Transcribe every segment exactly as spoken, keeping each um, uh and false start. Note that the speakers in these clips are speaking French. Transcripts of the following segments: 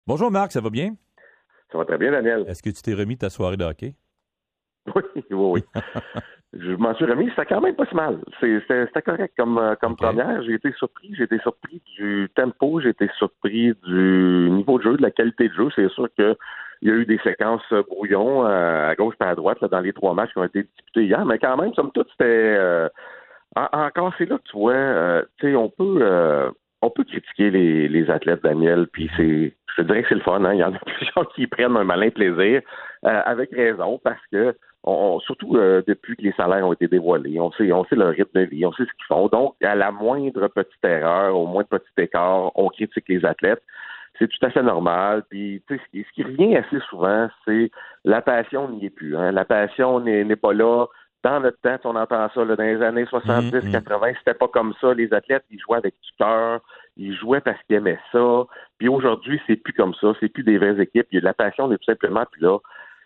Bonjour Marc, ça va bien? Ça va très bien, Daniel. Est-ce que tu t'es remis de ta soirée de hockey? Oui, oui, oui. Je m'en suis remis, c'était quand même pas si mal. C'est- C'était c'était correct comme, euh, comme OK. première. J'ai été surpris. J'ai été surpris du tempo, j'ai été surpris du niveau de jeu, de la qualité de jeu. C'est sûr qu'il y a eu des séquences euh, brouillons euh, à gauche et à droite là, dans les trois matchs qui ont été disputés hier, mais quand même, somme toute, c'était euh, en- encore c'est là que tu vois, euh, tu sais, on peut euh, on peut critiquer les, les athlètes, Daniel, puis Mhm. c'est je te dirais que c'est le fun, hein. Il y en a plusieurs qui prennent un malin plaisir, euh, avec raison, parce que on- surtout euh, depuis que les salaires ont été dévoilés, on sait, on sait leur rythme de vie, on sait ce qu'ils font. Donc, à la moindre petite erreur, au moindre petit écart, on critique les athlètes. C'est tout à fait normal. Puis, tu sais, ce qui, ce qui revient assez souvent, c'est la passion n'y est plus. Hein. La passion n'est n'est pas là. Dans notre temps, on entend ça là, dans les années Mhm, soixante-dix, mhm. quatre-vingts, c'était pas comme ça. Les athlètes, ils jouaient avec du cœur, ils jouaient parce qu'ils aimaient ça. Puis aujourd'hui, c'est plus comme ça. C'est plus des vraies équipes. La passion n'est tout simplement plus là.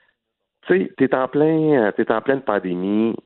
Tu sais, t'es en plein, t'es en pleine pandémie.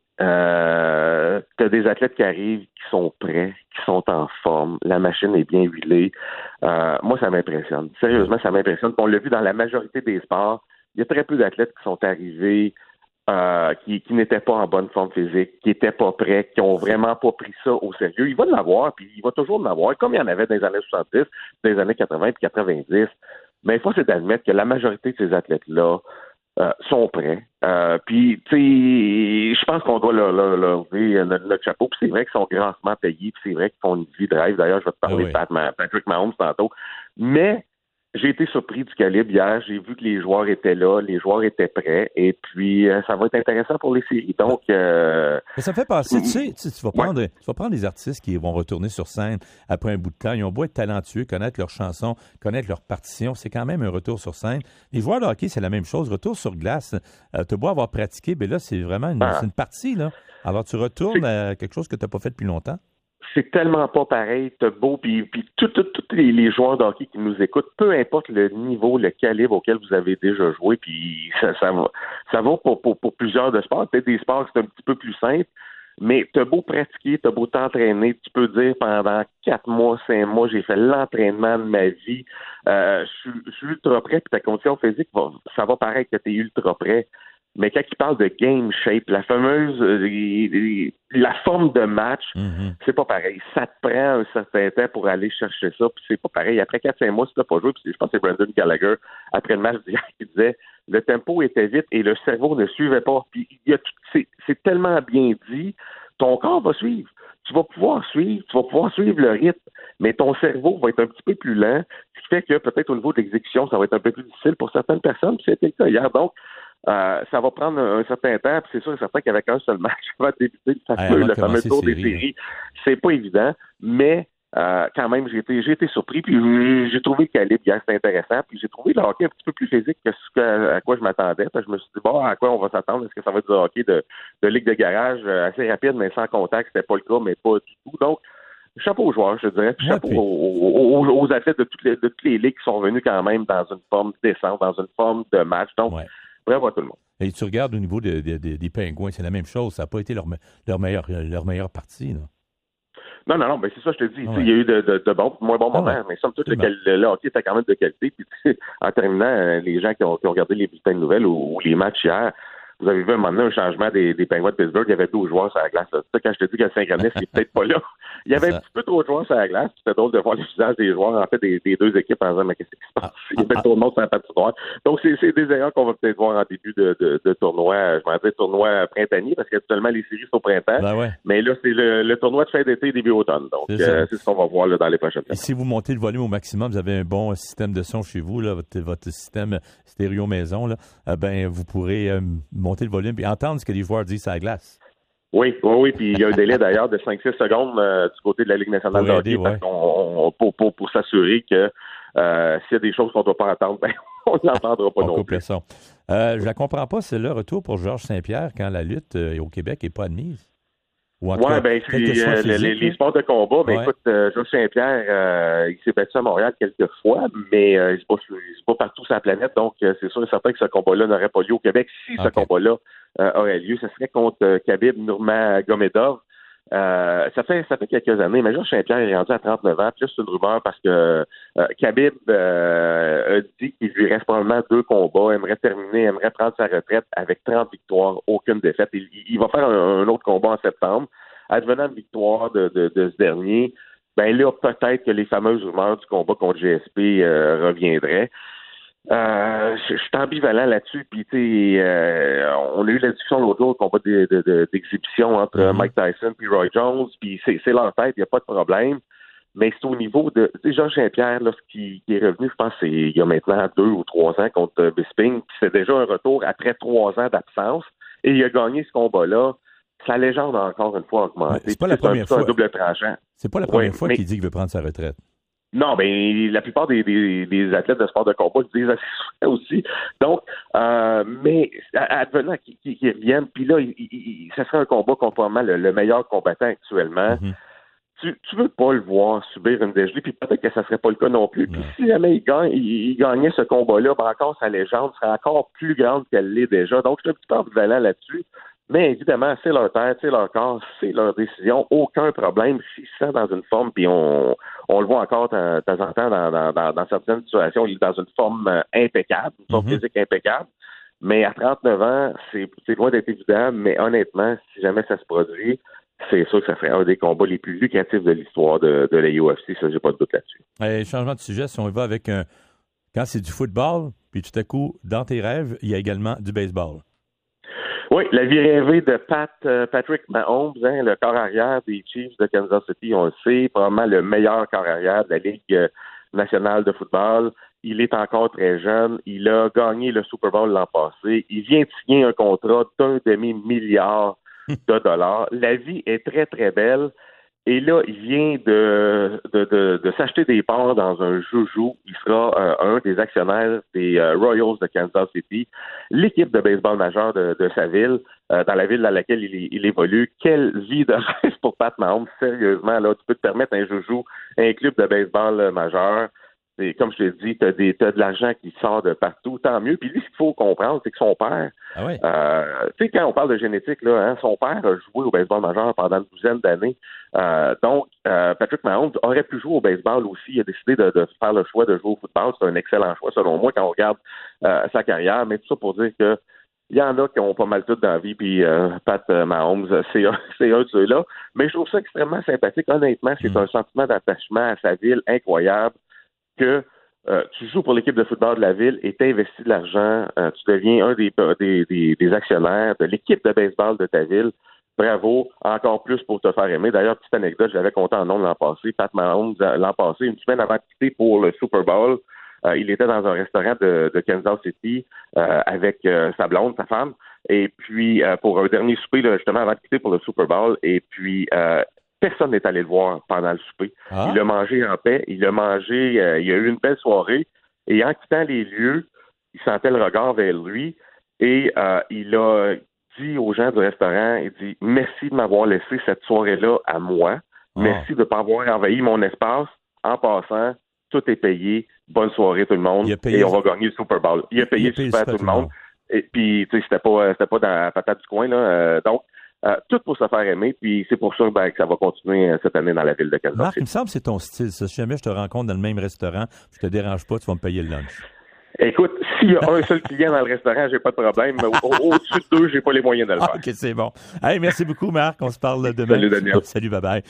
Euh, t'as des athlètes qui arrivent, qui sont prêts, qui sont en forme. La machine est bien huilée. Euh, moi, ça m'impressionne. Ouais. Sérieusement, ça m'impressionne. On l'a vu dans la majorité des sports. Il y a très peu d'athlètes qui sont arrivés, euh, qui, qui n'étaient pas en bonne forme physique, qui n'étaient pas prêts, qui ont vraiment pas pris ça au sérieux. Il va l'avoir, puis il va toujours l'avoir, comme il y en avait dans les années soixante-dix, dans les années quatre-vingts puis quatre-vingt-dix. Mais il faut c'est d'admettre que la majorité de ces athlètes-là euh, sont prêts. Euh, puis, tu sais, je pense qu'on doit leur, leur, leur lever notre, notre chapeau. Puis c'est vrai qu'ils sont grassement payés, puis c'est vrai qu'ils font une vie de rêve. D'ailleurs, je vais te Ah parler de oui. Pat, Ma- Patrick Mahomes tantôt. Mais j'ai été surpris du calibre hier. J'ai vu que les joueurs étaient là, les joueurs étaient prêts. Et puis, euh, ça va être intéressant pour les séries. Ben, Donc, euh, mais ça me fait penser, tu sais, tu, tu vas ouais. prendre, tu vas prendre des artistes qui vont retourner sur scène après un bout de temps. Ils ont beau être talentueux, connaître leurs chansons, connaître leurs partitions, c'est quand même un retour sur scène. Les joueurs de hockey, c'est la même chose. Retour sur glace, euh, tu as beau avoir pratiqué, mais là, c'est vraiment une, c'est Ah, une partie, là. Alors, tu retournes à quelque chose que tu n'as pas fait depuis longtemps. c'est tellement pas pareil, t'as beau, puis, puis tous les, les joueurs de hockey qui nous écoutent, peu importe le niveau, le calibre auquel vous avez déjà joué, puis ça, ça va, ça va pour, pour, pour plusieurs de sports, peut-être des sports qui c'est un petit peu plus simple, mais t'as beau pratiquer, t'as beau t'entraîner, tu peux dire pendant quatre mois, cinq mois, j'ai fait l'entraînement de ma vie, euh, je suis je suis ultra prêt, puis ta condition physique, va, ça va paraître que t'es ultra prêt. Mais quand il parle de game shape, la fameuse euh, la forme de match, Mhm. c'est pas pareil. Ça te prend un certain temps pour aller chercher ça, puis c'est pas pareil. Après quatre cinq mois, si t'as pas joué, puis je pense que c'est Brandon Gallagher, après le match d'hier, qui disait le tempo était vite et le cerveau ne suivait pas. Puis il y a tout- c'est, c'est tellement bien dit, ton corps va suivre. Tu vas pouvoir suivre, tu vas pouvoir suivre le rythme, mais ton cerveau va être un petit peu plus lent, ce qui fait que peut-être au niveau de l'exécution, ça va être un peu plus difficile pour certaines personnes, puis c'était le cas hier. Donc, euh, ça va prendre un, un certain temps, puis c'est sûr et certain qu'avec un seul match, ça va débuter le Hey, fameux, avant de le fameux commencer tour des série, là. séries. C'est pas évident, mais euh, quand même, j'ai été, j'ai été surpris, puis j'ai j'ai trouvé le calibre hier, c'était intéressant, puis j'ai trouvé le hockey un petit peu plus physique que ce que, à quoi je m'attendais. Puis je me suis dit, bon, à quoi on va s'attendre? Est-ce que ça va être du hockey de, de ligue de garage euh, assez rapide, mais sans contact? C'était pas le cas, mais pas du tout. Donc, chapeau aux joueurs, je dirais, puis Moi, chapeau puis, aux, aux- aux athlètes de toutes, les, de toutes les ligues qui sont venus quand même dans une forme décente, dans une forme de match. Donc, ouais. bravo à tout le monde. Et tu regardes au niveau de- de- de- des Pingouins, c'est la même chose. Ça n'a pas été leur, me- leur, meilleure, leur meilleure partie, là. Non, non, non, ben c'est ça, je te dis. Ah Tu sais, il ouais. y a eu de, de, de bons, moins bons Ah ouais, moments, mais somme toute, le, absolument. quali- le hockey était quand même de qualité. Puis, tu sais, en terminant, euh, les gens qui ont, qui ont regardé les bulletins de nouvelles ou, ou les matchs hier, vous avez vu un moment donné un changement des, des Penguins de Pittsburgh. Il y avait douze joueurs sur la glace. Là. Ça, quand je te dis que le Saint-Granis, il est peut-être pas là. Il y C'est avait un ça. petit peu trop de joueurs sur la glace. C'était drôle de voir les visages des joueurs, en fait, des, des deux équipes en disant, mais qu'est-ce qui se passe? Ah, Il y ah, avait ah, trop de monde sur la patinoire. Donc, c'est, c'est des erreurs qu'on va peut-être voir en début de, de, de tournoi. Je m'en dire tournoi printanier, parce qu'actuellement, les séries sont au printemps. ben ouais, Mais là, c'est le, le tournoi de fin d'été, début automne. Donc, c'est ça. euh, c'est ce qu'on va voir là, dans les prochaines Et semaines. si vous montez le volume au maximum, vous avez un bon système de son chez vous, là, votre, votre système stéréo maison, là, euh, ben, vous pourrez euh, monter le volume et entendre ce que les joueurs disent à la glace. Oui, oui, oui. Puis il y a un délai d'ailleurs de cinq six secondes euh, du côté de la Ligue nationale Pour de aider, hockey parce ouais. qu'on on- pour, pour, pour s'assurer que euh, s'il y a des choses qu'on ne doit pas entendre, ben, on ne l'entendra pas On non coupe le plus. son. Euh, je ne la comprends pas, c'est le retour pour Georges Saint-Pierre quand la lutte euh, au Québec n'est pas admise. Ou en tout Ouais, cas, ben quel que c'est soit euh, les, les- physique, là. les sports de combat. Ben Ouais. écoute, euh, Georges Saint-Pierre, euh, il s'est battu à Montréal quelques fois, mais euh, c'est pas c'est pas partout sur la planète. Donc euh, c'est sûr et certain que ce combat-là n'aurait pas lieu au Québec. Si ce OK. combat-là euh, aurait lieu, ce serait contre euh, Khabib Nurmagomedov. Euh, ça fait ça fait quelques années, mais Georges Saint-Pierre est rendu à trente-neuf ans, puis là, c'est une rumeur parce que euh, Khabib euh, a dit qu'il lui reste probablement deux combats, aimerait terminer, aimerait prendre sa retraite avec trente victoires, aucune défaite. Il, il va faire un, un autre combat en septembre. Advenant une victoire de, de, de ce dernier, ben là, peut-être que les fameuses rumeurs du combat contre G S P euh, reviendraient. Euh, je, je suis ambivalent là-dessus, puis tu sais, euh, on a eu la discussion l'autre jour au combat de, de, de, d'exhibition entre mm-hmm. Mike Tyson et Roy Jones, puis c'est, c'est leur tête, il n'y a pas de problème, mais c'est au niveau de, tu sais, Georges Saint-Pierre, là, ce qui, qui est revenu, je pense, c'est il y a maintenant deux ou trois ans contre Bisping, puis c'est déjà un retour après trois ans d'absence, et il a gagné ce combat-là. Sa légende a encore une fois augmenté. C'est pas la première c'est un, fois. Un double tranchant. C'est pas la première oui, fois mais... qu'il dit qu'il veut prendre sa retraite. Non, mais la plupart des, des, des athlètes de sport de combat le disent assez aussi. Donc, euh, mais advenant qu'ils qui, qui reviennent, puis là, il, il, ça serait un combat contre probablement le, le meilleur combattant actuellement. Mm-hmm. Tu, tu veux pas le voir subir une dégelée, puis peut-être que ça serait pas le cas non plus. Puis si jamais il gagne, il, il gagnait ce combat-là, ben encore sa légende serait encore plus grande qu'elle l'est déjà. Donc, je suis un petit peu ambivalent là-dessus. Mais évidemment, c'est leur tête, c'est leur corps, c'est leur décision. Aucun problème s'ils se sentent dans une forme, puis on, on le voit encore de temps en temps dans, dans, dans, dans certaines situations, il est dans une forme impeccable, une forme mm-hmm. physique impeccable. Mais à trente-neuf ans, c'est, c'est loin d'être évident, mais honnêtement, si jamais ça se produit, c'est sûr que ça serait un des combats les plus lucratifs de l'histoire de, de la U F C, ça, j'ai pas de doute là-dessus. Hey, changement de sujet, si on y va avec un... Quand c'est du football, puis tout à coup, dans tes rêves, il y a également du baseball. Oui, la vie rêvée de Pat, euh, Patrick Mahomes, hein, le corps arrière des Chiefs de Kansas City, on le sait, probablement le meilleur corps arrière de la Ligue euh, nationale de football. Il est encore très jeune. Il a gagné le Super Bowl l'an passé. Il vient de signer un contrat d'un demi-milliard de dollars. La vie est très, très belle. Et là, il vient de, de, de, de s'acheter des parts dans un joujou. Il sera euh, un des actionnaires des euh, Royals de Kansas City, l'équipe de baseball majeure de, de sa ville, euh, dans la ville dans laquelle il, il évolue. Quelle vie de rêve pour Pat Mahomes, sérieusement. Là, tu peux te permettre un joujou, un club de baseball euh, majeur. Et comme je te dis, tu as de l'argent qui sort de partout, tant mieux. Puis lui, ce qu'il faut comprendre, c'est que son père, ah oui. euh, tu sais, quand on parle de génétique, là, hein, son père a joué au baseball majeur pendant une douzaine d'années. Euh, donc, euh, Patrick Mahomes aurait pu jouer au baseball aussi. Il a décidé de, de faire le choix de jouer au football. C'est un excellent choix, selon moi, quand on regarde euh, sa carrière. Mais tout ça pour dire que il y en a qui ont pas mal tout dans la vie, puis euh, Pat Mahomes, c'est un, c'est un de ceux-là. Mais je trouve ça extrêmement sympathique. Honnêtement, c'est mmh. un sentiment d'attachement à sa ville incroyable. Que euh, tu joues pour l'équipe de football de la ville et tu investis de l'argent, euh, tu deviens un des, des, des, des actionnaires de l'équipe de baseball de ta ville. Bravo, encore plus pour te faire aimer. D'ailleurs, petite anecdote, j'avais compté en nom l'an passé. Pat Mahomes, l'an passé, une semaine avant de quitter pour le Super Bowl, euh, il était dans un restaurant de, de Kansas City euh, avec euh, sa blonde, sa femme, et puis euh, pour un dernier souper, là, justement, avant de quitter pour le Super Bowl. Et puis, euh, personne n'est allé le voir pendant le souper. Ah. Il a mangé en paix, il a mangé, euh, il a eu une belle soirée, et en quittant les lieux, il sentait le regard vers lui, et euh, il a dit aux gens du restaurant, il dit « Merci de m'avoir laissé cette soirée-là à moi, ah. merci de ne pas avoir envahi mon espace, en passant, tout est payé, bonne soirée tout le monde, et on va gagner le Super Bowl. » Il a payé, il a payé super, super tout le monde, monde. Et puis, tu sais, c'était pas, c'était pas dans la patate du coin, là, euh, donc, Euh, tout pour se faire aimer, puis c'est pour ça ben, que ça va continuer euh, cette année dans la ville de Kansas City. Marc, il me semble que c'est ton style, ça. Si jamais je te rencontre dans le même restaurant, je te dérange pas, tu vas me payer le lunch. Écoute, s'il y a un seul client dans le restaurant, j'ai pas de problème, mais au- au-dessus de deux, j'ai pas les moyens de le faire. Ah, OK, c'est bon. Hey, merci beaucoup, Marc. On se parle demain. Salut, Daniel. Salut, bye-bye.